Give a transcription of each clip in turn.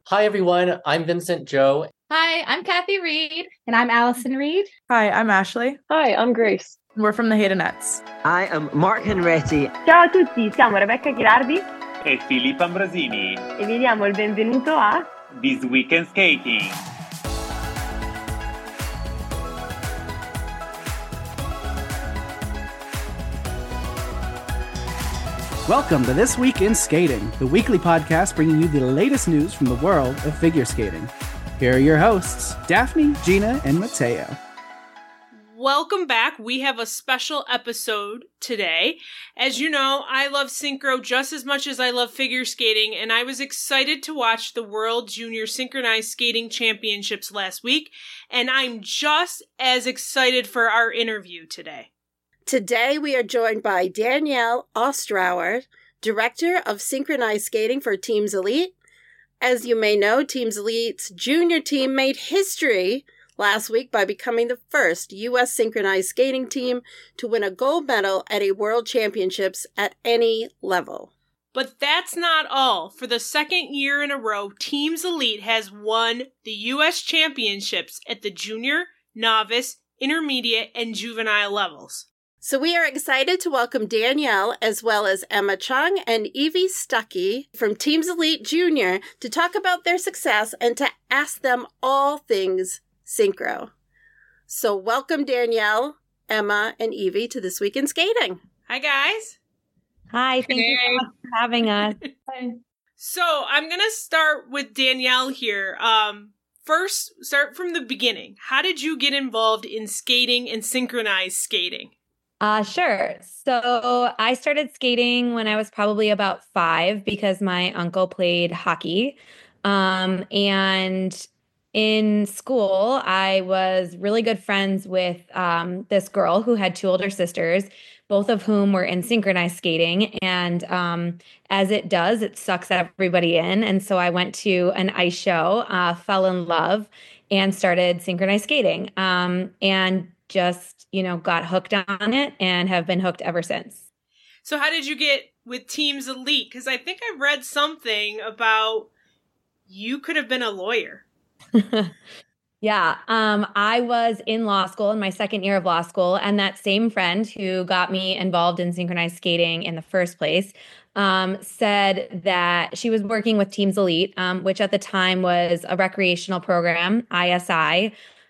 Hi, everyone. I'm Vincent Joe. Hi, I'm Kathy Reed. And I'm Allison Reed. Hi, I'm Ashley. Hi, I'm Grace. We're from the Haydenettes. I am Mark Henretti. Ciao a tutti, siamo Rebecca Ghirardi e Filippo Ambrosini e vi diamo il benvenuto a This Weekend Skating. Welcome to This Week in Skating, the weekly podcast bringing you the latest news from the world of figure skating. Here are your hosts, Daphne, Gina, and Mateo. Welcome back. We have a special episode today. As you know, I love synchro just as much as I love figure skating, and I was excited to watch the World Junior Synchronized Skating Championships last week, and I'm just as excited for our interview today. Today, we are joined by Danielle Ostrower, Director of Synchronized Skating for Teams Elite. As you may know, Teams Elite's junior team made history last week by becoming the first U.S. synchronized skating team to win a gold medal at a World Championships at any level. But that's not all. For the second year in a row, Teams Elite has won the U.S. Championships at the junior, novice, intermediate, and juvenile levels. So we are excited to welcome Danielle as well as Emma Chung and Evie Stuckey from Teams Elite Junior to talk about their success and to ask them all things synchro. So welcome Danielle, Emma, and Evie to This Week in Skating. Hi, guys. Hi, thank you so much for having us. So I'm going to start with Danielle here. First, start from the beginning. How did you get involved in skating and synchronized skating? Sure. So I started skating when I was probably about 5 because my uncle played hockey. And in school, I was really good friends with this girl who had 2 older sisters, both of whom were in synchronized skating. And as it does, it sucks everybody in. And so I went to an ice show, fell in love, and started synchronized skating. And just, got hooked on it and have been hooked ever since. So how did you get with Teams Elite? Because I think I read something about you could have been a lawyer. Yeah. I was in law school in my second year of law school, and that same friend who got me involved in synchronized skating in the first place said that she was working with Teams Elite, which at the time was a recreational program, ISI.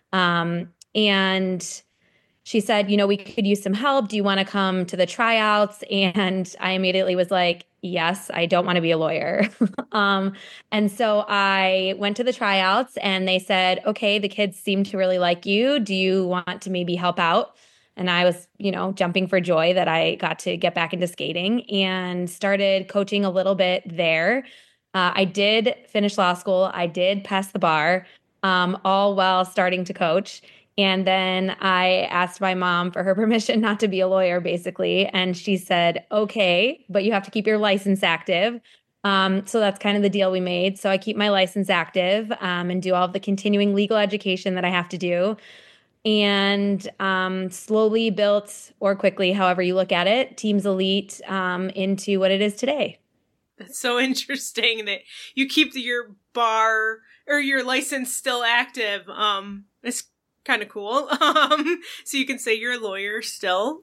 And she said, we could use some help. Do you want to come to the tryouts? And I immediately was like, yes, I don't want to be a lawyer. And so I went to the tryouts and they said, okay, the kids seem to really like you. Do you want to maybe help out? And I was, jumping for joy that I got to get back into skating and started coaching a little bit there. I did finish law school. I did pass the bar, all while starting to coach. And then I asked my mom for her permission not to be a lawyer, basically. And she said, okay, but you have to keep your license active. So that's kind of the deal we made. So I keep my license active and do all of the continuing legal education that I have to do. And slowly built, or quickly, however you look at it, Teams Elite into what it is today. That's so interesting that you keep your bar or your license still active. It's kind of cool. So you can say you're a lawyer still.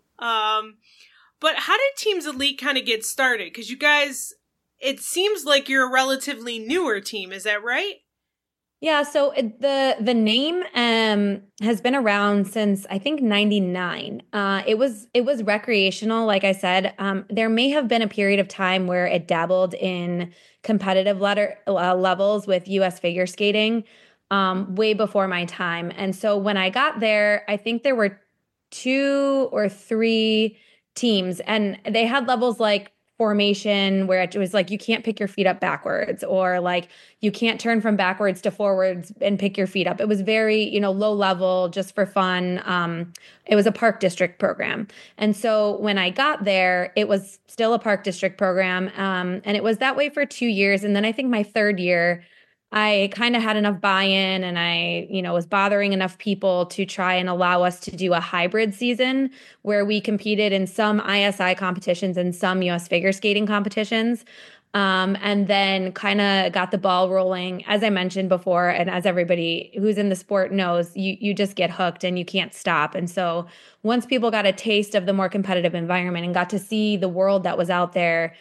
But how did Teams Elite kind of get started? Because you guys, it seems like you're a relatively newer team. Is that right? Yeah. So the name has been around since I think 99. It was recreational, like I said. There may have been a period of time where it dabbled in competitive levels with U.S. figure skating. Way before my time. And so when I got there, I think there were 2 or 3 teams and they had levels like formation where it was like, you can't pick your feet up backwards, or like you can't turn from backwards to forwards and pick your feet up. It was very, low level, just for fun. It was a park district program. And so when I got there, it was still a park district program. And it was that way for 2 years. And then I think my 3rd year, I kind of had enough buy-in and I, was bothering enough people to try and allow us to do a hybrid season where we competed in some ISI competitions and some US figure skating competitions. And then kind of got the ball rolling, as I mentioned before, and as everybody who's in the sport knows, you just get hooked and you can't stop. And so once people got a taste of the more competitive environment and got to see the world that was out there,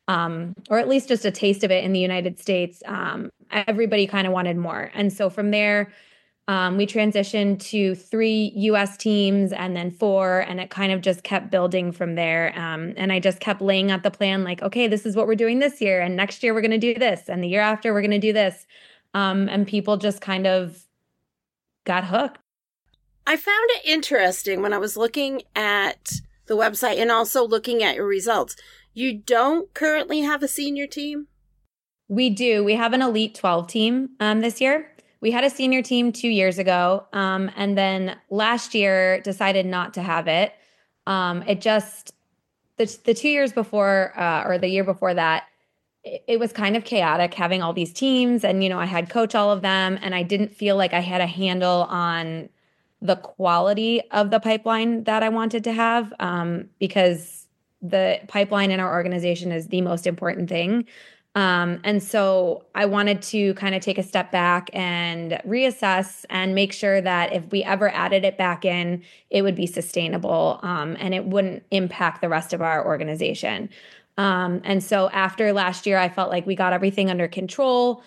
or at least just a taste of it in the United States, everybody kind of wanted more. And so from there, we transitioned to 3 US teams and then 4, and it kind of just kept building from there. And I just kept laying out the plan like, okay, this is what we're doing this year. And next year we're going to do this. And the year after we're going to do this. And people just kind of got hooked. I found it interesting when I was looking at the website and also looking at your results. You don't currently have a senior team? We do. We have an Elite 12 team this year. We had a senior team 2 years ago, and then last year decided not to have it. It just, the 2 years before, or the year before that, it was kind of chaotic having all these teams, and, you know, I had coach all of them, and I didn't feel like I had a handle on the quality of the pipeline that I wanted to have, because the pipeline in our organization is the most important thing. And so I wanted to kind of take a step back and reassess and make sure that if we ever added it back in, it would be sustainable, and it wouldn't impact the rest of our organization. And so after last year, I felt like we got everything under control.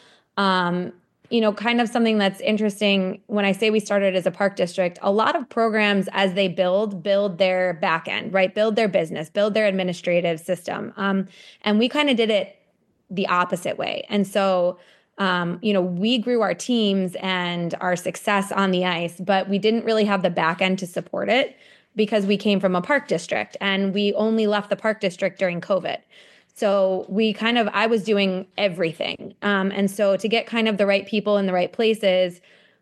You know, kind of something that's interesting when I say we started as a park district, a lot of programs as they build their back end, right? Build their business, build their administrative system. And we kind of did it the opposite way. And so, you know, we grew our teams and our success on the ice, but we didn't really have the back end to support it because we came from a park district and we only left the park district during COVID. So I was doing everything. And so to get kind of the right people in the right places,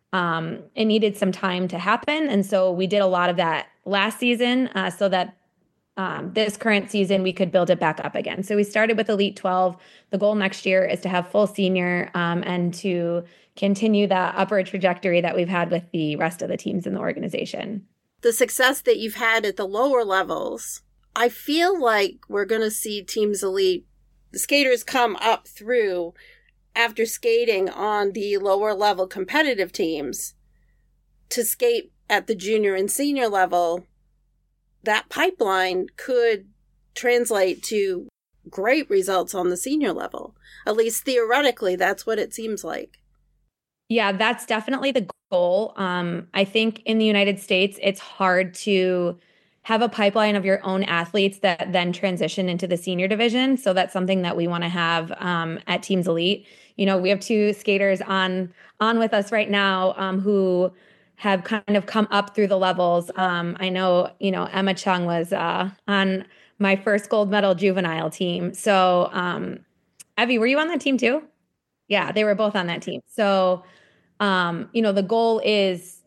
it needed some time to happen. And so we did a lot of that last season, so that this current season, we could build it back up again. So we started with Elite 12. The goal next year is to have full senior, and to continue that upward trajectory that we've had with the rest of the teams in the organization. The success that you've had at the lower levels, I feel like we're going to see Teams Elite, the skaters come up through after skating on the lower level competitive teams to skate at the junior and senior level. That pipeline could translate to great results on the senior level. At least theoretically, that's what it seems like. Yeah, that's definitely the goal. I think in the United States, it's hard to have a pipeline of your own athletes that then transition into the senior division. So that's something that we want to have at Teams Elite. You know, we have 2 skaters on with us right now who have kind of come up through the levels. I know, you know, Emma Chung was on my first gold medal juvenile team. So, Evie, were you on that team too? Yeah, they were both on that team. So, you know, the goal is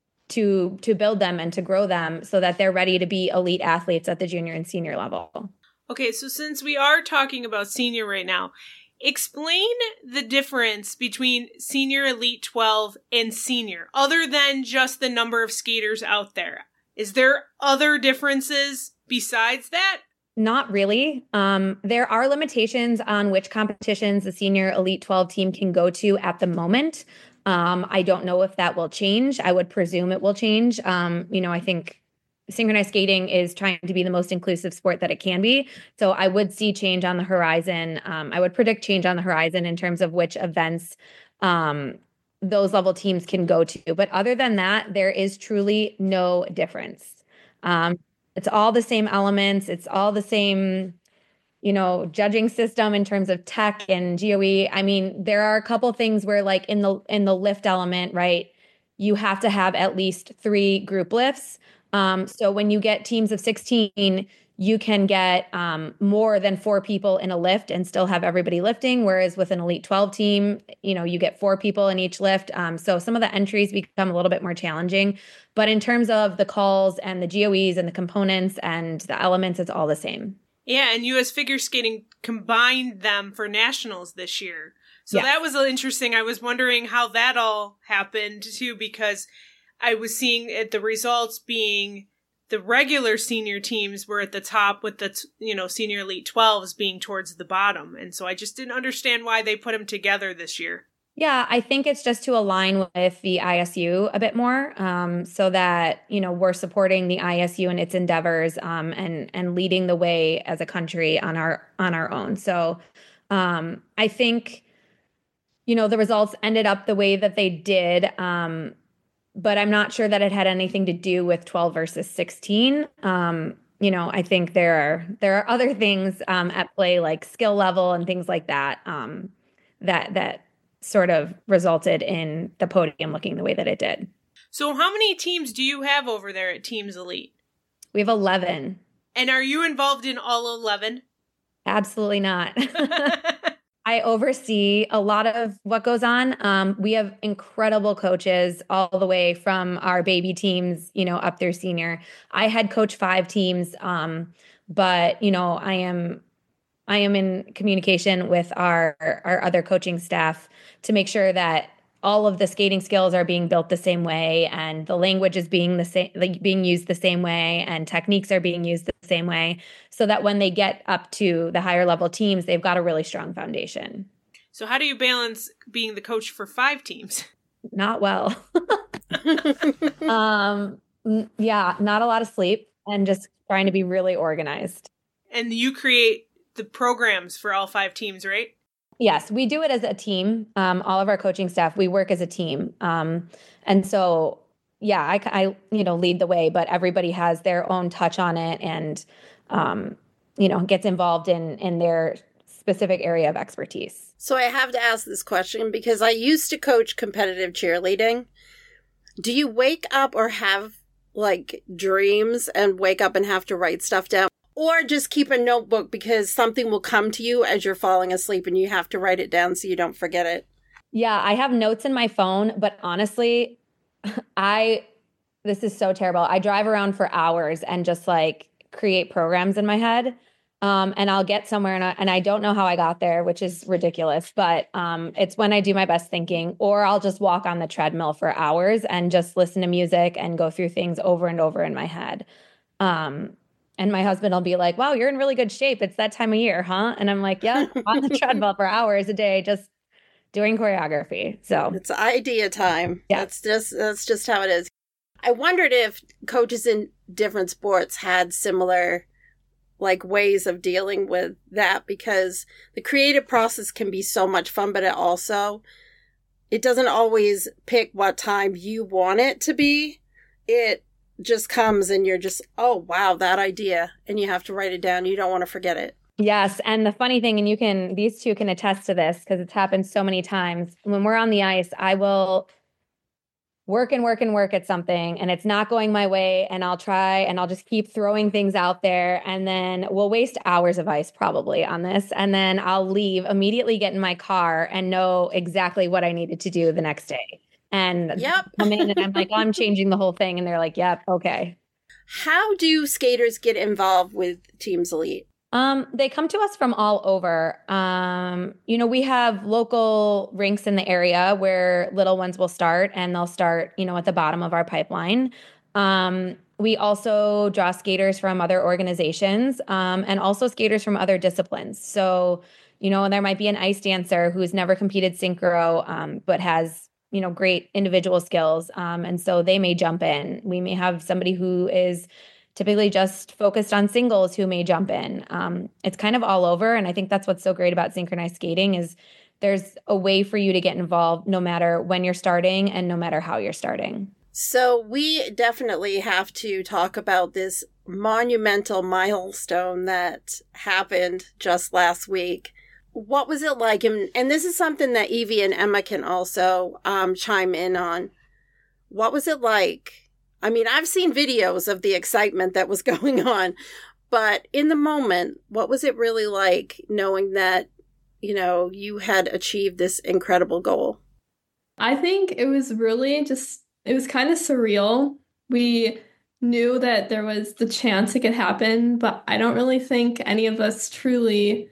to build them and to grow them so that they're ready to be elite athletes at the junior and senior level. Okay, so since we are talking about senior right now, explain the difference between Senior Elite 12 and Senior, other than just the number of skaters out there. Is there other differences besides that? Not really. There are limitations on which competitions the Senior Elite 12 team can go to at the moment. I don't know if that will change. I would presume it will change. You know, I think synchronized skating is trying to be the most inclusive sport that it can be. So I would see change on the horizon. I would predict change on the horizon in terms of which events those level teams can go to. But other than that, there is truly no difference. It's all the same elements. It's all the same, you know, judging system in terms of tech and GOE. I mean, there are a couple things where, like in the lift element, right, you have to have at least 3 group lifts. So when you get teams of 16, you can get more than 4 people in a lift and still have everybody lifting. Whereas with an Elite 12 team, you know, you get 4 people in each lift. So some of the entries become a little bit more challenging. But in terms of the calls and the GOEs and the components and the elements, it's all the same. Yeah, and U.S. Figure Skating combined them for nationals this year. So Yes. that was interesting. I was wondering how that all happened, too, because I was seeing the results being the regular senior teams were at the top with the, senior elite 12s being towards the bottom. And so I just didn't understand why they put them together this year. Yeah, I think it's just to align with the ISU a bit more, so that, we're supporting the ISU and its endeavors, and leading the way as a country on our own. So I think, the results ended up the way that they did, but I'm not sure that it had anything to do with 12 versus 16. I think there are other things at play, like skill level and things like that, that sort of resulted in the podium looking the way that it did. So how many teams do you have over there at Teams Elite? We have 11. And are you involved in all 11? Absolutely not. I oversee a lot of what goes on. We have incredible coaches all the way from our baby teams, up through senior. I had coached 5 teams, but, I am in communication with our other coaching staff to make sure that all of the skating skills are being built the same way, and the language is being used the same way, and techniques are being used the same way, so that when they get up to the higher level teams, they've got a really strong foundation. So how do you balance being the coach for 5 teams? Not well. Yeah, not a lot of sleep, and just trying to be really organized. And you create the programs for all 5 teams, right? Yes, we do it as a team. All of our coaching staff, we work as a team. And so, yeah, I lead the way, but everybody has their own touch on it and, gets involved in their specific area of expertise. So I have to ask this question because I used to coach competitive cheerleading. Do you wake up or have dreams and wake up and have to write stuff down? Or just keep a notebook because something will come to you as you're falling asleep and you have to write it down so you don't forget it? Yeah, I have notes in my phone, but honestly, this is so terrible. I drive around for hours and just create programs in my head. And I'll get somewhere and I don't know how I got there, which is ridiculous, but it's when I do my best thinking, or I'll just walk on the treadmill for hours and just listen to music and go through things over and over in my head. And my husband will be like, wow, you're in really good shape. It's that time of year, huh? And I'm like, yeah, on the treadmill for hours a day, just doing choreography. So it's idea time. Yeah. That's just how it is. I wondered if coaches in different sports had similar ways of dealing with that, because the creative process can be so much fun, but it doesn't always pick what time you want it to be. It just comes and you're just, oh, wow, that idea. And you have to write it down. You don't want to forget it. Yes. And the funny thing, and these two can attest to this because it's happened so many times. When we're on the ice, I will work at something and it's not going my way. And I'll try and I'll just keep throwing things out there. And then we'll waste hours of ice probably on this. And then I'll leave, immediately get in my car and know exactly what I needed to do the next day. And come in and I'm like, oh, I'm changing the whole thing. And they're like, yep, okay. How do skaters get involved with Teams Elite? They come to us from all over. We have local rinks in the area where little ones will start, and they'll start, at the bottom of our pipeline. We also draw skaters from other organizations, and also skaters from other disciplines. So, and there might be an ice dancer who's never competed synchro, but has great individual skills. And so they may jump in. We may have somebody who is typically just focused on singles who may jump in. It's kind of all over. And I think that's what's so great about synchronized skating is there's a way for you to get involved no matter when you're starting and no matter how you're starting. So we definitely have to talk about this monumental milestone that happened just last week. What was it like? And this is something that Evie and Emma can also chime in on. What was it like? I mean, I've seen videos of the excitement that was going on, but in the moment, what was it really like knowing that, you had achieved this incredible goal? I think it was really it was kind of surreal. We knew that there was the chance it could happen, but I don't really think any of us truly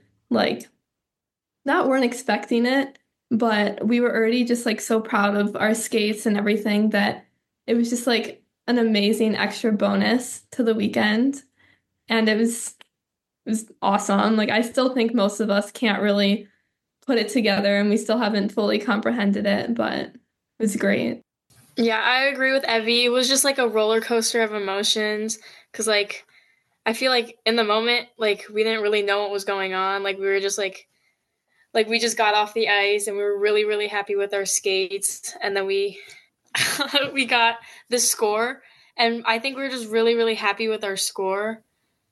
weren't expecting it, but we were already just so proud of our skates and everything that it was just an amazing extra bonus to the weekend. And it was awesome. Like, I still think most of us can't really put it together and we still haven't fully comprehended it, but it was great. Yeah, I agree with Evie. It was just like a roller coaster of emotions because, like, I feel like in the moment, like, we didn't really know what was going on. Like, we were just like we just got off the ice and we were really, really happy with our skates. And then we we got the score. And I think we were just really, really happy with our score.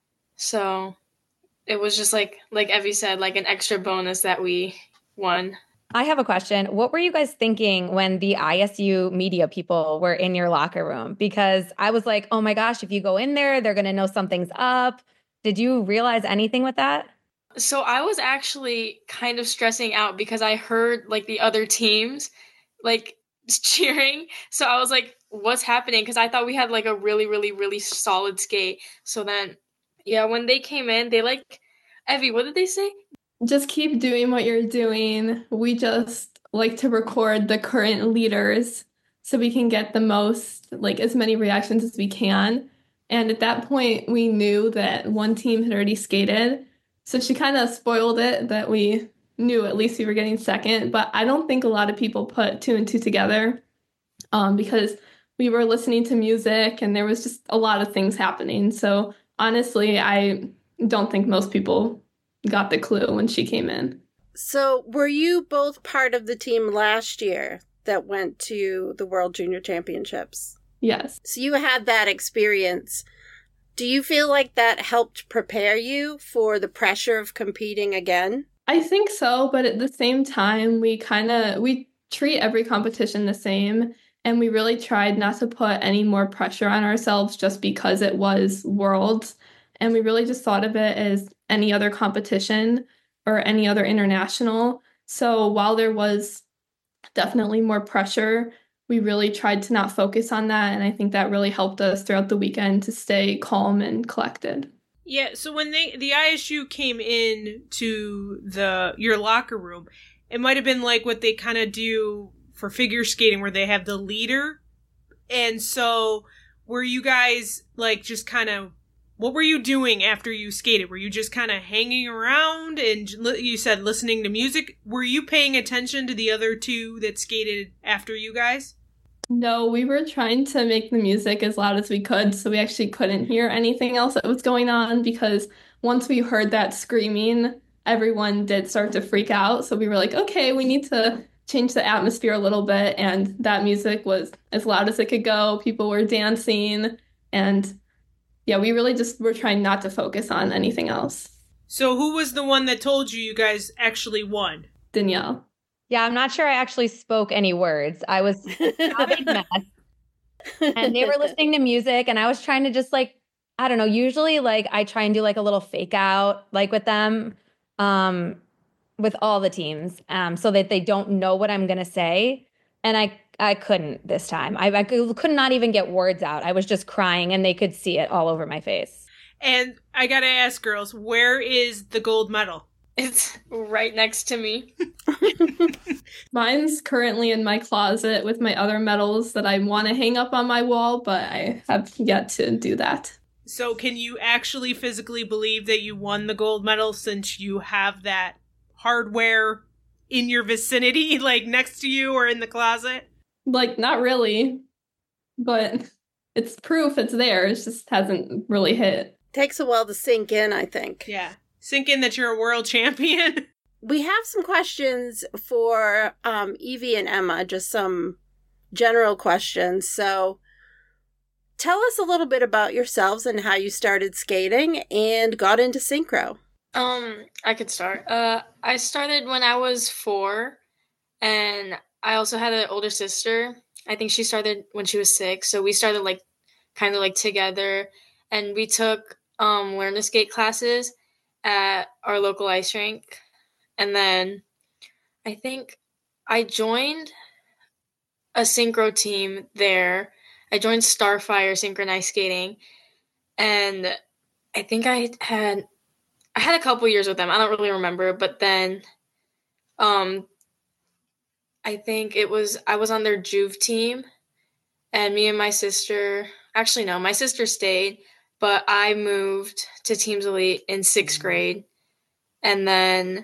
So it was just like Evie said, like an extra bonus that we won. I have a question. What were you guys thinking when the ISU media people were in your locker room? Because I was like, oh my gosh, if you go in there, they're going to know something's up. Did you realize anything with that? So I was actually kind of stressing out because I heard like the other teams like cheering. So I was like, what's happening? Because I thought we had like a really, really, really solid skate. So then, yeah, when they came in, they like, Evie, what did they say? Just keep doing what you're doing. We just like to record the current leaders so we can get the most, like as many reactions as we can. And at that point, we knew that one team had already skated. So she kind of spoiled it that we knew at least we were getting second. But I don't think a lot of people put two and two together because we were listening to music and there was just a lot of things happening. So honestly, I don't think most people got the clue when she came in. So were you both part of the team last year that went to the World Junior Championships? Yes. So you had that experience. Do you feel like that helped prepare you for the pressure of competing again? I think so, but at the same time, we treat every competition the same, and we really tried not to put any more pressure on ourselves just because it was Worlds. And we really just thought of it as any other competition or any other international. So while there was definitely more pressure, we really tried to not focus on that. And I think that really helped us throughout the weekend to stay calm and collected. Yeah, so when the ISU came in to your locker room, it might have been like what they kind of do for figure skating where they have the leader. And so were you guys like just kind of, what were you doing after you skated? Were you just kind of hanging around and you said listening to music? Were you paying attention to the other two that skated after you guys? No, we were trying to make the music as loud as we could, so we actually couldn't hear anything else that was going on because once we heard that screaming, everyone did start to freak out. So we were like, okay, we need to change the atmosphere a little bit. And that music was as loud as it could go. People were dancing. And yeah, we really just were trying not to focus on anything else. So who was the one that told you guys actually won? Danielle. Yeah, I'm not sure I actually spoke any words. I was having mess. And they were listening to music and I was trying to just like, I don't know, usually like I try and do like a little fake out like with them, with all the teams, so that they don't know what I'm going to say. And I couldn't this time. I could not even get words out. I was just crying and they could see it all over my face. And I got to ask, girls, where is the gold medal? It's right next to me. Mine's currently in my closet with my other medals that I want to hang up on my wall, but I have yet to do that. So can you actually physically believe that you won the gold medal since you have that hardware in your vicinity, like next to you or in the closet? Like, not really, but it's proof it's there. It just hasn't really hit. Takes a while to sink in, I think. Yeah. Sink in that you're a world champion. We have some questions for Evie and Emma, just some general questions. So tell us a little bit about yourselves and how you started skating and got into synchro. I could start. I started when I was 4, and I also had an older sister. I think she started when she was 6, so we started like kind of like together, and we took learn to skate classes at our local ice rink. And then I think I joined a synchro team there. I joined Starfire Synchronized Skating, and I think I had a couple years with them. I don't really remember, but then I think I was on their Juve team, and me and my sister, Actually, no, my sister stayed, but I moved to Teams Elite in 6th grade. And then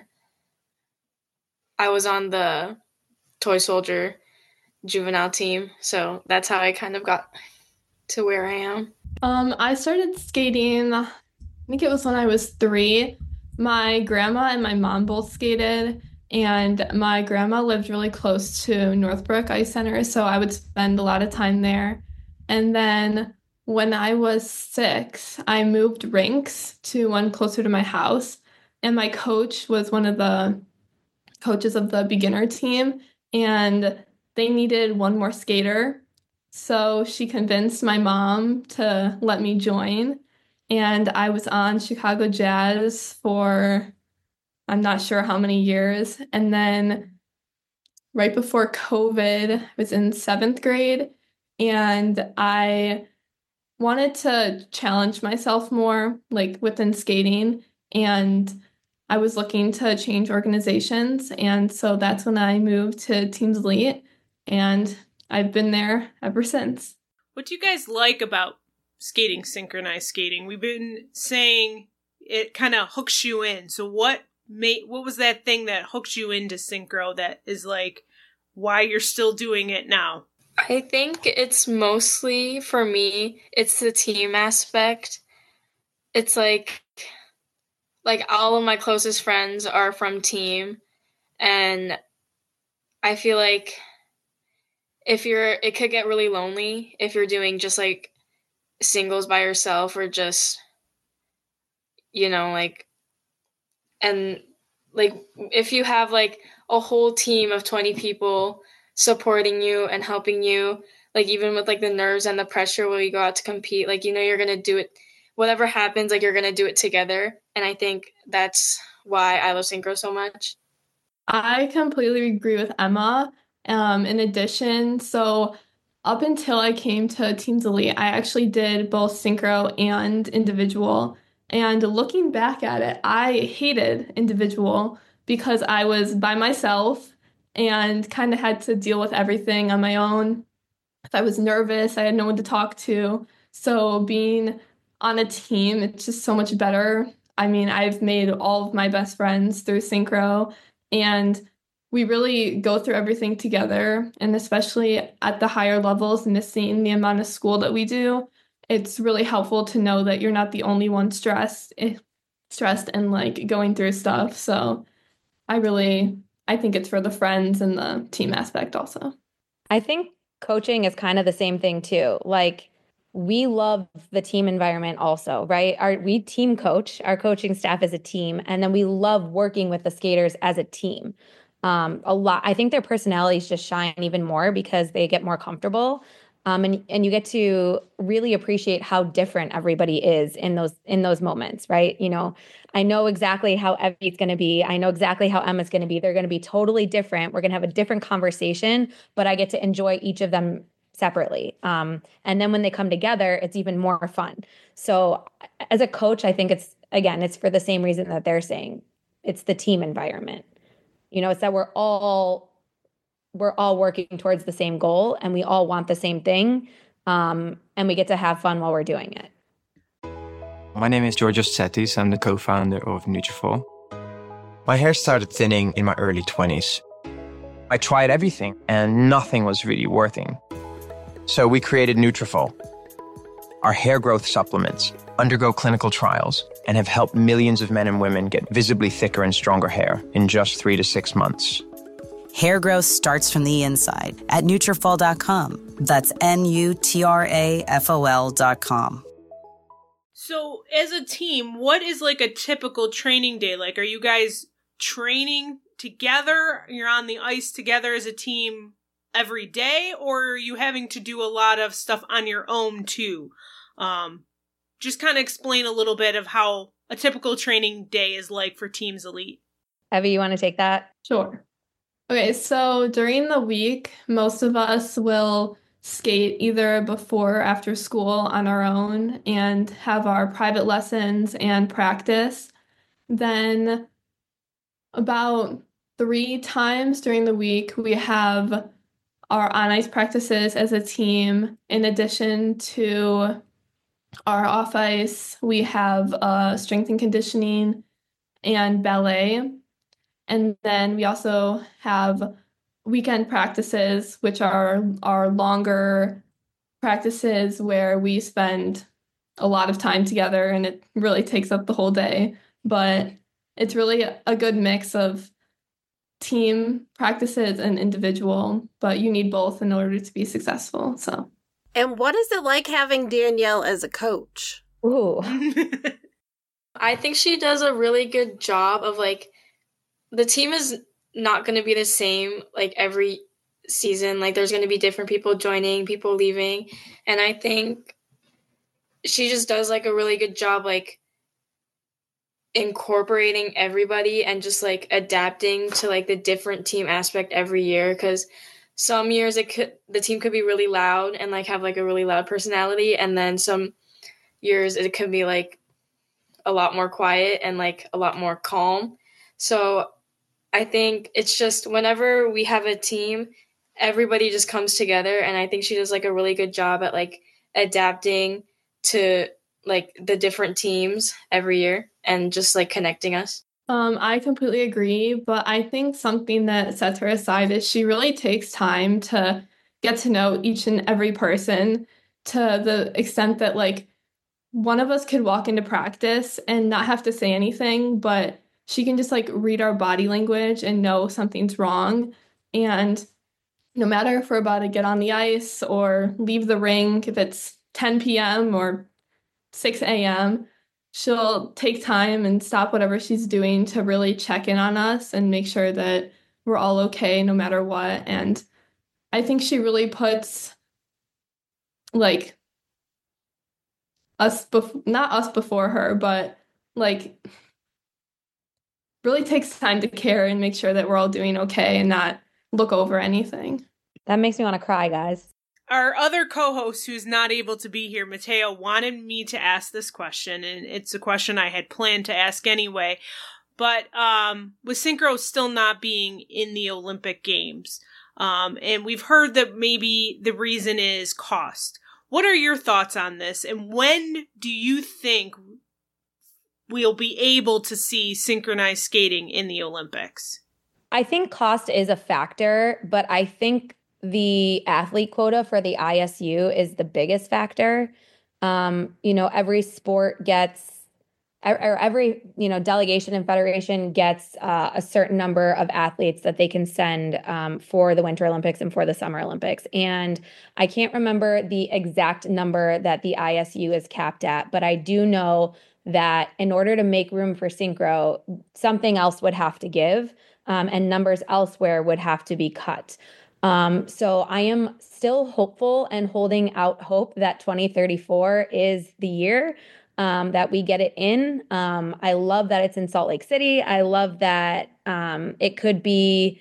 I was on the Toy Soldier juvenile team. So that's how I kind of got to where I am. I started skating, I think it was when I was 3. My grandma and my mom both skated, and my grandma lived really close to Northbrook Ice Center, so I would spend a lot of time there. And then when I was 6, I moved rinks to one closer to my house, and my coach was one of the coaches of the beginner team, and they needed one more skater. So she convinced my mom to let me join, and I was on Chicago Jazz for I'm not sure how many years. And then right before COVID, I was in 7th grade, and I wanted to challenge myself more, like within skating, and I was looking to change organizations, and so that's when I moved to Teams Elite, and I've been there ever since. What do you guys like about skating, synchronized skating? We've been saying it kind of hooks you in. So what was that thing that hooked you into synchro that is like why you're still doing it now? I think it's mostly, for me, it's the team aspect. It's like all of my closest friends are from team, and I feel like it could get really lonely if you're doing just like singles by yourself, or just, and like if you have like a whole team of 20 people supporting you and helping you, like even with like the nerves and the pressure when you go out to compete, like, you're going to do it, whatever happens, like you're going to do it together. And I think that's why I love synchro so much. I completely agree with Emma. In addition, so up until I came to Teams Elite, I actually did both synchro and individual. And looking back at it, I hated individual because I was by myself and kind of had to deal with everything on my own. If I was nervous, I had no one to talk to. So being on a team, it's just so much better. I mean, I've made all of my best friends through synchro, and we really go through everything together. And especially at the higher levels, missing the amount of school that we do, it's really helpful to know that you're not the only one stressed and like going through stuff. So I think it's for the friends and the team aspect also. I think coaching is kind of the same thing too. Like, we love the team environment also, right? We team coach, our coaching staff is a team, and then we love working with the skaters as a team. I think their personalities just shine even more because they get more comfortable. And you get to really appreciate how different everybody is in those moments, right? I know exactly how Evie's going to be. I know exactly how Emma's going to be. They're going to be totally different. We're going to have a different conversation, but I get to enjoy each of them separately. And then when they come together, it's even more fun. So as a coach, I think it's for the same reason that they're saying. It's the team environment. It's that we're all working towards the same goal, and we all want the same thing. And we get to have fun while we're doing it. My name is Georgios Tsetis. I'm the co-founder of Nutrafol. My hair started thinning in my early 20s. I tried everything and nothing was really working. So we created Nutrafol. Our hair growth supplements undergo clinical trials and have helped millions of men and women get visibly thicker and stronger hair in just 3 to 6 months. Hair growth starts from the inside at Nutrafol.com. That's Nutrafol.com. So as a team, what is like a typical training day? Like, are you guys training together? You're on the ice together as a team every day, or are you having to do a lot of stuff on your own too? Just kind of explain a little bit of how a typical training day is like for Teams Elite. Evie, you want to take that? Sure. Okay, so during the week, most of us will skate either before or after school on our own and have our private lessons and practice. Then about 3 times during the week, we have our on-ice practices as a team. In addition to our off-ice, we have strength and conditioning and ballet. And then we also have weekend practices, which are our longer practices where we spend a lot of time together and it really takes up the whole day. But it's really a good mix of team practices and individual, but you need both in order to be successful. So. And what is it like having Danielle as a coach? Ooh. I think she does a really good job of like, the team is not going to be the same like every season. Like there's going to be different people joining, people leaving. And I think she just does like a really good job like incorporating everybody and just like adapting to like the different team aspect every year, because some years the team could be really loud and like have like a really loud personality, and then some years it could be like a lot more quiet and like a lot more calm. So I think it's just whenever we have a team, everybody just comes together, and I think she does like a really good job at like adapting to like the different teams every year and just like connecting us. I completely agree, but I think something that sets her aside is she really takes time to get to know each and every person, to the extent that like one of us could walk into practice and not have to say anything, but she can just like read our body language and know something's wrong. And no matter if we're about to get on the ice or leave the rink, if it's 10 p.m. or 6 a.m., she'll take time and stop whatever she's doing to really check in on us and make sure that we're all okay no matter what. And I think she really puts like not us before her, but like really takes time to care and make sure that we're all doing okay and not look over anything. That makes me want to cry, guys. Our other co-host who's not able to be here, Mateo, wanted me to ask this question, and it's a question I had planned to ask anyway. But with synchro still not being in the Olympic Games, and we've heard that maybe the reason is cost. What are your thoughts on this, and when do you think we'll be able to see synchronized skating in the Olympics? I think cost is a factor, but I think the athlete quota for the ISU is the biggest factor. Every sport gets, or every, delegation and federation gets a certain number of athletes that they can send for the Winter Olympics and for the Summer Olympics. And I can't remember the exact number that the ISU is capped at, but I do know that in order to make room for synchro, something else would have to give, and numbers elsewhere would have to be cut. So I am still hopeful and holding out hope that 2034 is the year that we get it in. I love that it's in Salt Lake City. I love that it could be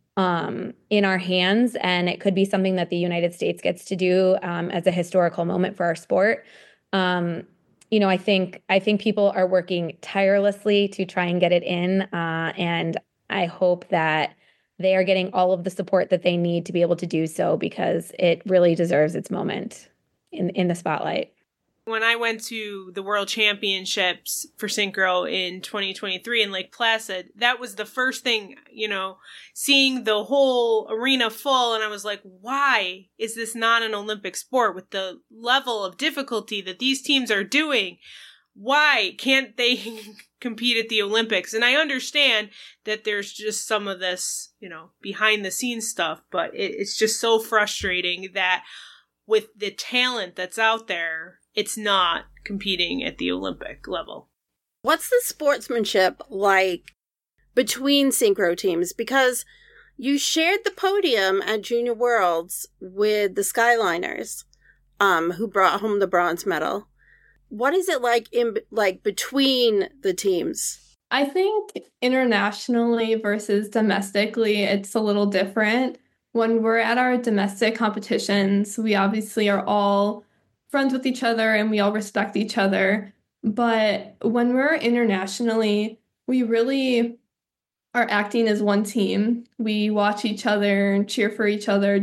in our hands, and it could be something that the United States gets to do as a historical moment for our sport. I think people are working tirelessly to try and get it in, and I hope that they are getting all of the support that they need to be able to do so, because it really deserves its moment in the spotlight. When I went to the World Championships for synchro in 2023 in Lake Placid, that was the first thing, seeing the whole arena full, and I was like, why is this not an Olympic sport with the level of difficulty that these teams are doing? Why can't they compete at the Olympics? And I understand that there's just some of this, behind the scenes stuff, but it's just so frustrating that with the talent that's out there, it's not competing at the Olympic level. What's the sportsmanship like between synchro teams? Because you shared the podium at Junior Worlds with the Skyliners, who brought home the bronze medal. What is it like between the teams? I think internationally versus domestically, it's a little different. When we're at our domestic competitions, we obviously are all friends with each other and we all respect each other. But when we're internationally, we really are acting as one team. We watch each other and cheer for each other just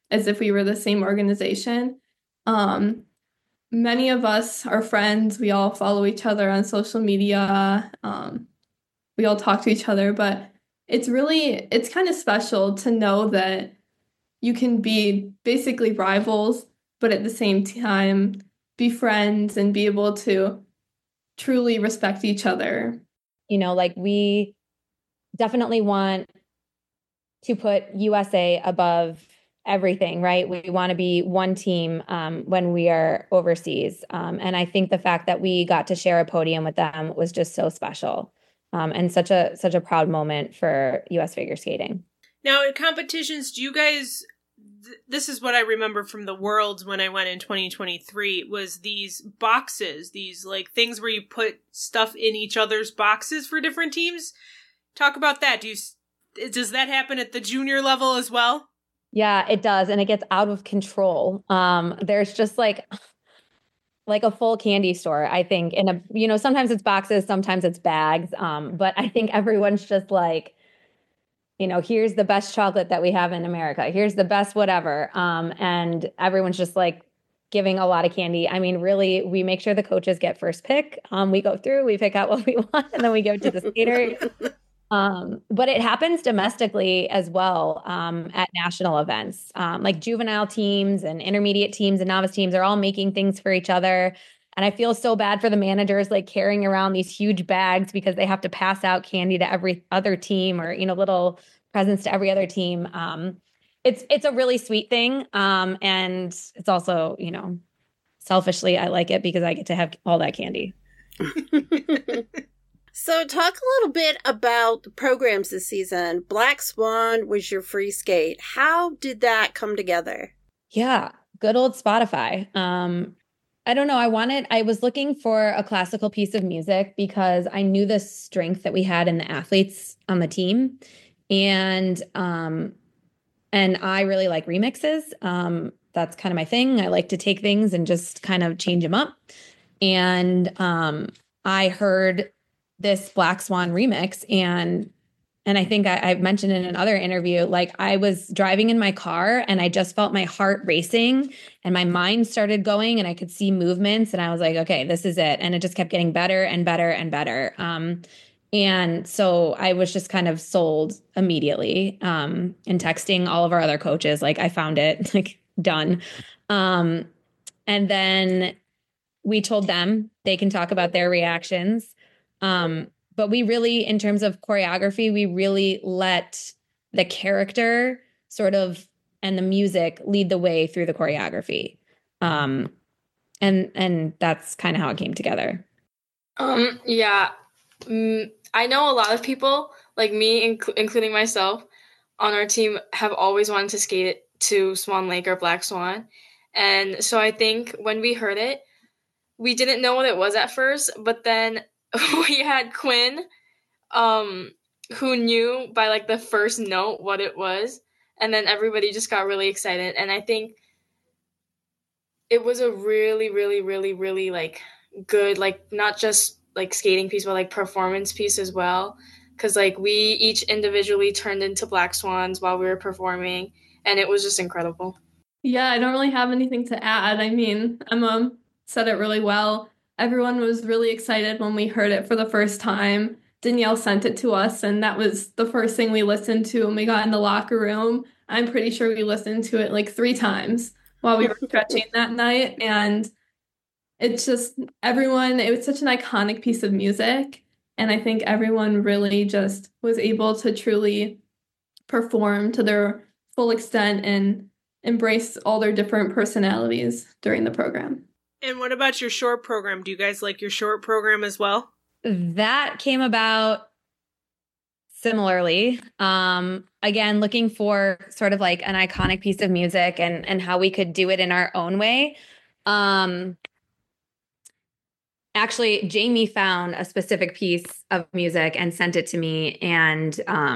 as if we were the same organization. Many of us are friends. We all follow each other on social media. We all talk to each other, but it's kind of special to know that you can be basically rivals, but at the same time be friends and be able to truly respect each other. You know, like we definitely want to put USA above everything, right? We want to be one team when we are overseas. And I think the fact that we got to share a podium with them was just so special. And such a proud moment for US figure skating. Now, in competitions, do you guys, this is what I remember from the Worlds when I went in 2023, was these boxes, these like things where you put stuff in each other's boxes for different teams. Talk about that. Does that happen at the junior level as well? Yeah, it does. And it gets out of control. There's just like a full candy store, I think. Sometimes it's boxes, sometimes it's bags. But I think everyone's just like, here's the best chocolate that we have in America. Here's the best whatever. And everyone's just like giving a lot of candy. I mean, really, we make sure the coaches get first pick. We go through, we pick out what we want, and then we give it to the skater. But it happens domestically as well at national events. Like juvenile teams and intermediate teams and novice teams are all making things for each other. And I feel so bad for the managers like carrying around these huge bags because they have to pass out candy to every other team or, little presents to every other team. It's a really sweet thing. And it's also, selfishly, I like it because I get to have all that candy. So talk a little bit about the programs this season. Black Swan was your free skate. How did that come together? Yeah, good old Spotify. I don't know. I was looking for a classical piece of music because I knew the strength that we had in the athletes on the team. And I really like remixes. That's kind of my thing. I like to take things and just kind of change them up. And I heard this Black Swan remix. And I think I mentioned in another interview, like I was driving in my car and I just felt my heart racing and my mind started going and I could see movements and I was like, okay, this is it. And it just kept getting better and better and better. And so I was just kind of sold immediately and texting all of our other coaches, like I found it, like done. And then we told them they can talk about their reactions. But we really, in terms of choreography, we really let the character sort of and the music lead the way through the choreography. And that's kind of how it came together. Yeah. I know a lot of people, like me, including myself, on our team have always wanted to skate it to Swan Lake or Black Swan. And so I think when we heard it, we didn't know what it was at first, but then we had Quinn, who knew by like the first note what it was. And then everybody just got really excited. And I think it was a really, really, really, really like good, like not just like skating piece, but like performance piece as well. Cause like we each individually turned into Black Swans while we were performing. And it was just incredible. Yeah, I don't really have anything to add. I mean, Emma said it really well. Everyone was really excited when we heard it for the first time. Danielle sent it to us, and that was the first thing we listened to when we got in the locker room. I'm pretty sure we listened to it like 3 times while we were stretching that night. And it's just it was such an iconic piece of music. And I think everyone really just was able to truly perform to their full extent and embrace all their different personalities during the program. And what about your short program? Do you guys like your short program as well? That came about similarly. Again, looking for sort of like an iconic piece of music and how we could do it in our own way. Actually, Jamie found a specific piece of music and sent it to me. And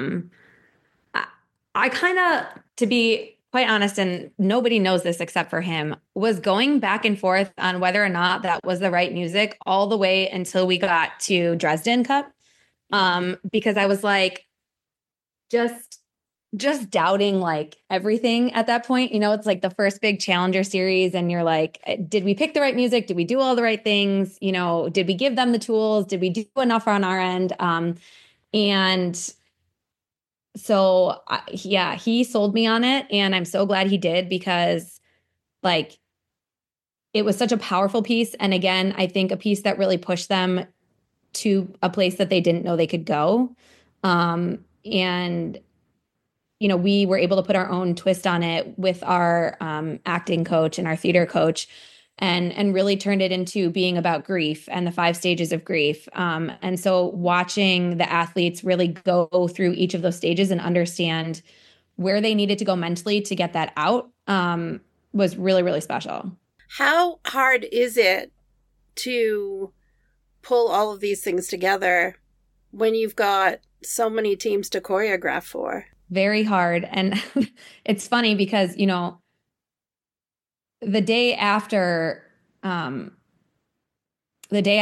I kind of, to be quite honest, and nobody knows this except for him, was going back and forth on whether or not that was the right music all the way until we got to Dresden Cup. Because I was like, just just doubting like everything at that point. You know, it's like the first big Challenger series and you're like, did we pick the right music? Did we do all the right things? You know, did we give them the tools? Did we do enough on our end? And so yeah, he sold me on it and I'm so glad he did because like it was such a powerful piece. And again, I think a piece that really pushed them to a place that they didn't know they could go. And you know, we were able to put our own twist on it with our acting coach and our theater coach and really turned it into being about grief and the 5 stages of grief. And so watching the athletes really go through each of those stages and understand where they needed to go mentally to get that out was really, really special. How hard is it to pull all of these things together when you've got so many teams to choreograph for? Very hard. And it's funny because, you know, the day after Worlds, the day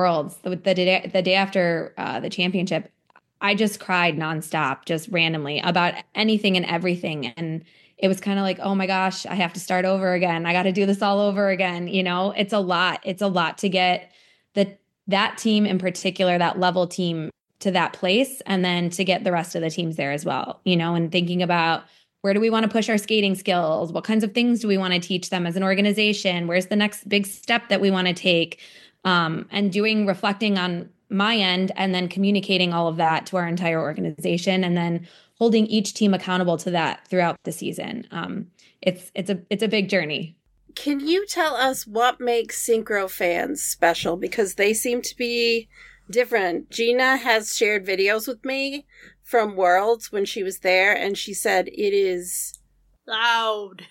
after the championship, I just cried nonstop, just randomly about anything and everything. And it was kind of like, oh my gosh, I have to start over again. I got to do this all over again. You know, it's a lot. It's a lot to get that team in particular, that level team to that place, and then to get the rest of the teams there as well, you know, and thinking about where do we want to push our skating skills? What kinds of things do we want to teach them as an organization? Where's the next big step that we want to take? And reflecting on my end and then communicating all of that to our entire organization and then holding each team accountable to that throughout the season. It's a big journey. Can you tell us what makes synchro fans special? Because they seem to be different. Gina has shared videos with me from Worlds when she was there, and she said it is loud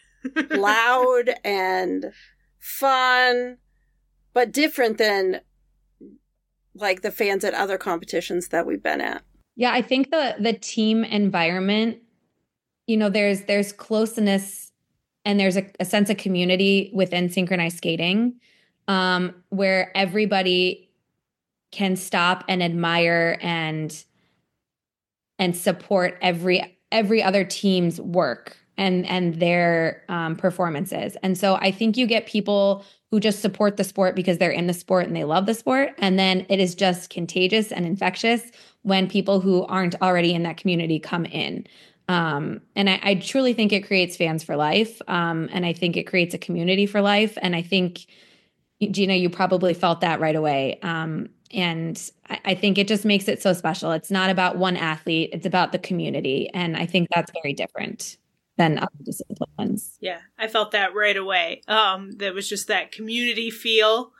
and fun, but different than like the fans at other competitions that we've been at. Yeah, I think the team environment, you know, there's closeness and there's a sense of community within synchronized skating, where everybody can stop and admire and support every other team's work and their performances. And so I think you get people who just support the sport because they're in the sport and they love the sport. And then it is just contagious and infectious when people who aren't already in that community come in. And I truly think it creates fans for life. And I think it creates a community for life. And I think, Gina, you probably felt that right away. And I think it just makes it so special. It's not about one athlete, it's about the community. And I think that's very different than other disciplines. Yeah, I felt that right away. There was just that community feel.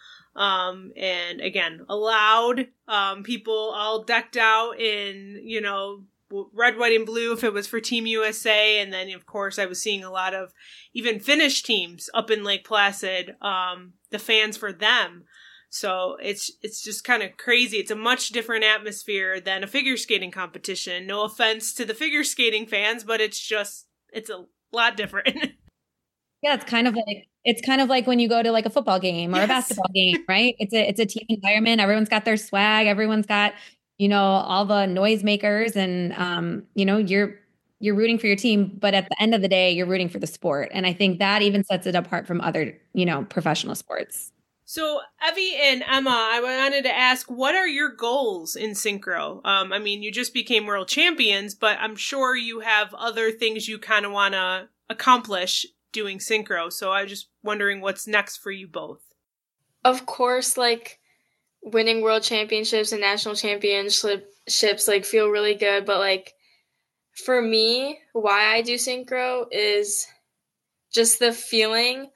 And again, loud, people all decked out in, you know, red, white, and blue if it was for Team USA. And then, of course, I was seeing a lot of even Finnish teams up in Lake Placid, the fans for them. So it's just kind of crazy. It's a much different atmosphere than a figure skating competition. No offense to the figure skating fans, but it's a lot different. Yeah, it's kind of like when you go to like a football game or a basketball game, right? It's a team environment. Everyone's got their swag. Everyone's got, you know, all the noisemakers, and you know, you're rooting for your team, but at the end of the day, you're rooting for the sport. And I think that even sets it apart from other, you know, professional sports. So, Evie and Emma, I wanted to ask, what are your goals in synchro? I mean, you just became world champions, but I'm sure you have other things you kind of want to accomplish doing synchro. So I was just wondering what's next for you both. Of course, like winning world championships and national championships like feel really good. But like for me, why I do synchro is just the feeling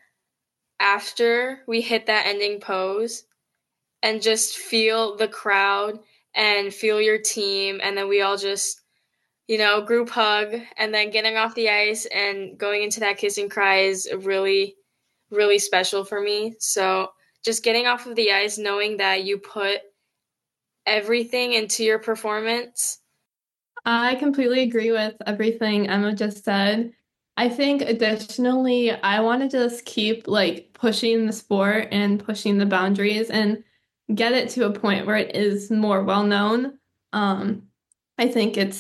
after we hit that ending pose and just feel the crowd and feel your team. And then we all just, you know, group hug, and then getting off the ice and going into that kiss and cry is really, really special for me. So just getting off of the ice, knowing that you put everything into your performance. I completely agree with everything Emma just said. I think additionally, I want to just keep like pushing the sport and pushing the boundaries and get it to a point where it is more well known. I think it's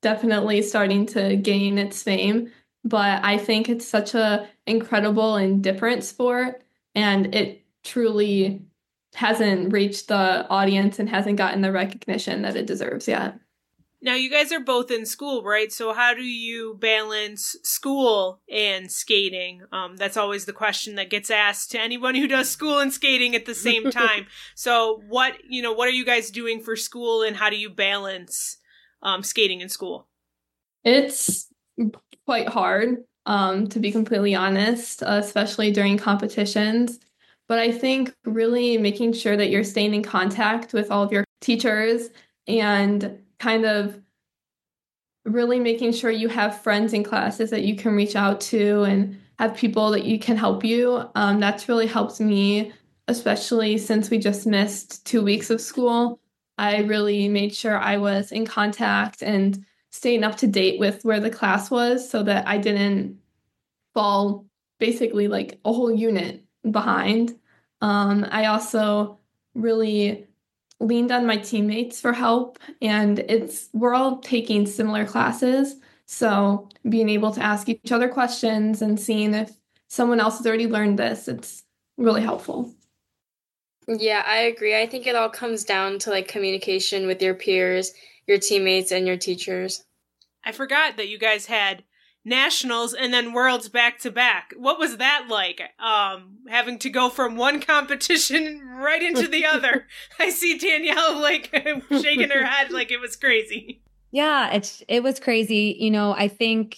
definitely starting to gain its fame. But I think it's such a incredible and different sport, and it truly hasn't reached the audience and hasn't gotten the recognition that it deserves yet. Now, you guys are both in school, right? So how do you balance school and skating? That's always the question that gets asked to anyone who does school and skating at the same time. So what are you guys doing for school, and how do you balance skating and school? It's quite hard, to be completely honest, especially during competitions. But I think really making sure that you're staying in contact with all of your teachers and kind of really making sure you have friends in classes that you can reach out to and have people that you can help you. That's really helped me, especially since we just missed 2 weeks of school. I really made sure I was in contact and staying up to date with where the class was so that I didn't fall basically like a whole unit behind. I also really leaned on my teammates for help, and we're all taking similar classes, so being able to ask each other questions and seeing if someone else has already learned this, it's really helpful. Yeah, I agree. I think it all comes down to like communication with your peers, your teammates, and your teachers. I forgot that you guys had nationals and then worlds back to back. What was that like? Having to go from one competition right into the other. I see Danielle like shaking her head like it was crazy. Yeah, it was crazy. I think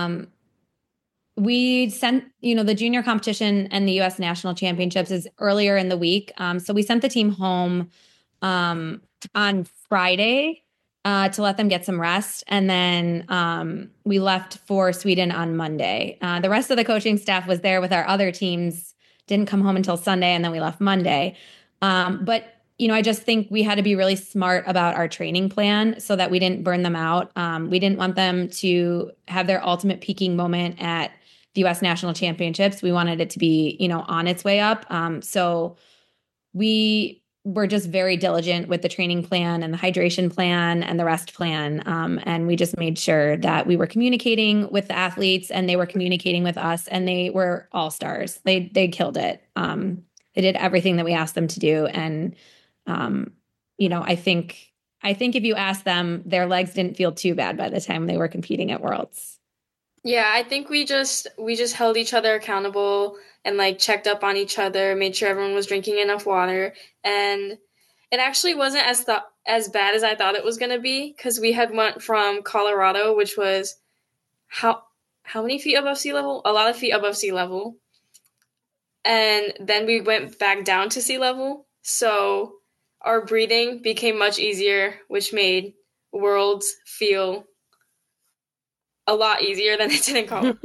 we sent, the junior competition and the U.S. National Championships is earlier in the week. So we sent the team home on Friday to let them get some rest. And then we left for Sweden on Monday. The rest of the coaching staff was there with our other teams, didn't come home until Sunday, and then we left Monday. But I just think we had to be really smart about our training plan so that we didn't burn them out. We didn't want them to have their ultimate peaking moment at the U.S. National Championships. We wanted it to be, on its way up. So we were just very diligent with the training plan and the hydration plan and the rest plan. And we just made sure that we were communicating with the athletes and they were communicating with us, and they were all stars. They killed it. They did everything that we asked them to do. And, I think if you ask them, their legs didn't feel too bad by the time they were competing at Worlds. Yeah, I think we just held each other accountable and like checked up on each other, made sure everyone was drinking enough water, and it actually wasn't as bad as I thought it was going to be, because we had went from Colorado, which was how many feet above sea level? A lot of feet above sea level, and then we went back down to sea level, so our breathing became much easier, which made Worlds feel a lot easier than it did in college.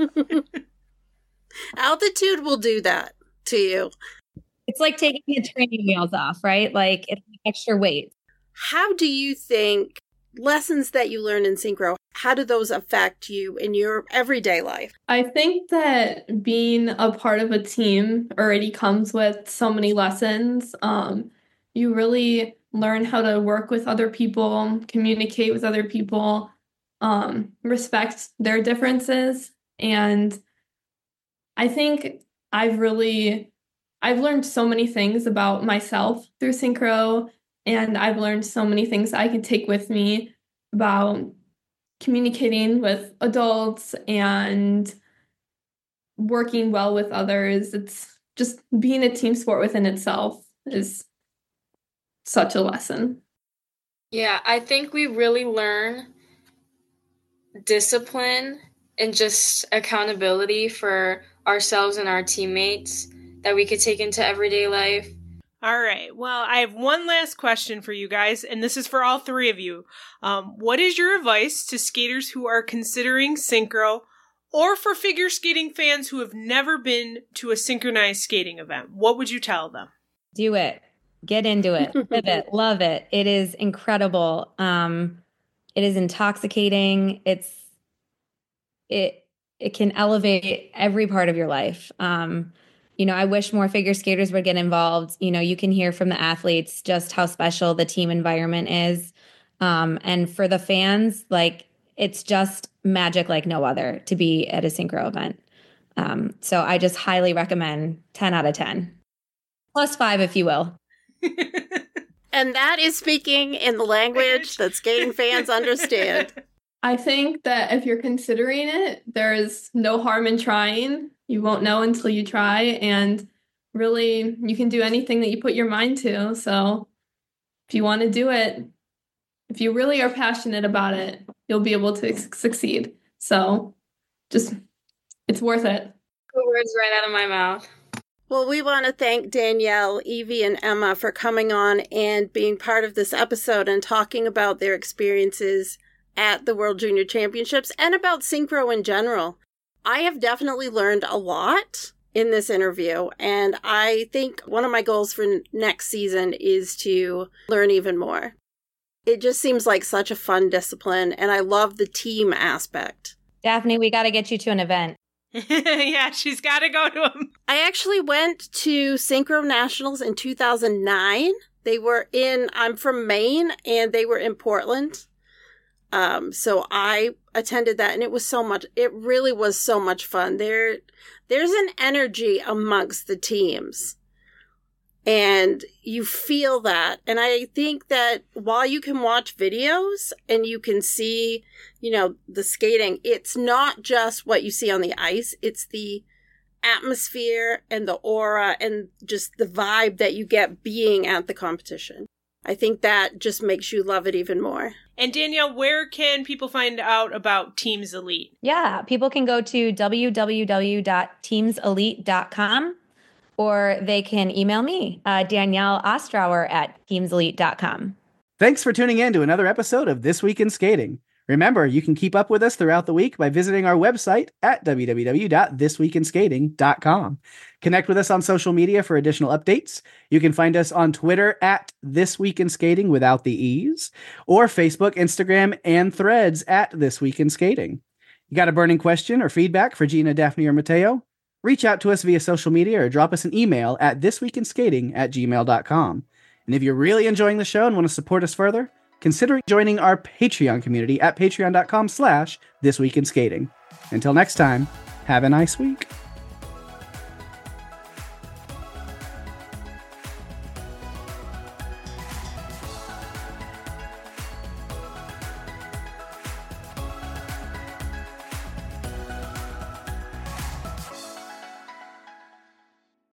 Altitude will do that to you. It's like taking the training wheels off, right? Like it's extra weight. How do you think lessons that you learn in synchro, how do those affect you in your everyday life? I think that being a part of a team already comes with so many lessons. You really learn how to work with other people, communicate with other people, respect their differences. And I think I've learned so many things about myself through synchro, and I've learned so many things I can take with me about communicating with adults and working well with others. It's just being a team sport within itself is such a lesson. Yeah, I think we really learn discipline and just accountability for ourselves and our teammates that we could take into everyday life. All right. Well, I have one last question for you guys, and this is for all three of you. What is your advice to skaters who are considering synchro, or for figure skating fans who have never been to a synchronized skating event? What would you tell them? Do it. Get into it. Live it. Love it. It is incredible. It is intoxicating. It can elevate every part of your life. I wish more figure skaters would get involved. You can hear from the athletes just how special the team environment is. And for the fans, like it's just magic like no other to be at a synchro event. So I just highly recommend 10 out of 10. +5, if you will. And that is speaking in the language that skating fans understand. I think that if you're considering it, there's no harm in trying. You won't know until you try. And really, you can do anything that you put your mind to. So if you want to do it, if you really are passionate about it, you'll be able to succeed. So just, it's worth it. The words right out of my mouth. Well, we want to thank Danielle, Evie, and Emma for coming on and being part of this episode and talking about their experiences at the World Junior Championships and about synchro in general. I have definitely learned a lot in this interview, and I think one of my goals for next season is to learn even more. It just seems like such a fun discipline, and I love the team aspect. Daphne, we got to get you to an event. Yeah, she's got to go to them. I actually went to Synchro Nationals in 2009. They were I'm from Maine, and they were in Portland. So I attended that, and it really was so much fun. There's an energy amongst the teams, and you feel that. And I think that while you can watch videos and you can see, the skating, it's not just what you see on the ice. It's the atmosphere and the aura and just the vibe that you get being at the competition. I think that just makes you love it even more. And Danielle, where can people find out about Teams Elite? Yeah, people can go to www.teamselite.com, or they can email me, Danielle Ostrauer at teamselite.com. Thanks for tuning in to another episode of This Week in Skating. Remember, you can keep up with us throughout the week by visiting our website at www.thisweekinskating.com. Connect with us on social media for additional updates. You can find us on Twitter at This Week in Skating without the E's, or Facebook, Instagram, and Threads at This Week in Skating. You got a burning question or feedback for Gina, Daphne, or Mateo? Reach out to us via social media or drop us an email at thisweekinskating@gmail.com. And if you're really enjoying the show and want to support us further, consider joining our Patreon community at patreon.com/thisweekinskating. Until next time, have a nice week.